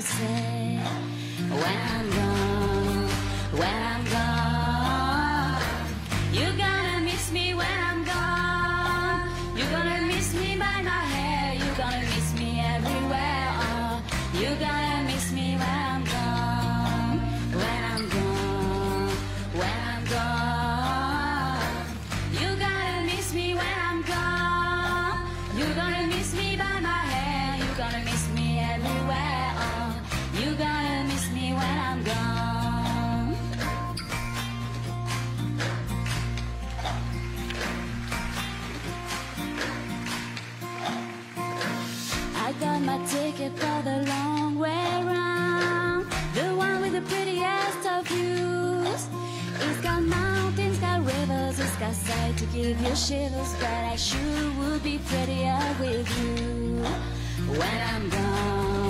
say when I'm gone, when I'm gone. You're gonna miss me when I'm gone. You're gonna miss me by my hair. You're gonna miss me everywhere. Oh, you're gonna miss me when I'm gone, when I'm gone, when I'm gone. You're gonna miss me when I'm gone. You're gonna miss me by my hair. You're gonna miss me everywhere. Oh, you're gonna miss me when I'm gone. I got my ticket for the long way round, the one with the prettiest of views. It's got mountains, got rivers, it's got sight to give you shivers, but I sure would be prettier with you when I'm gone.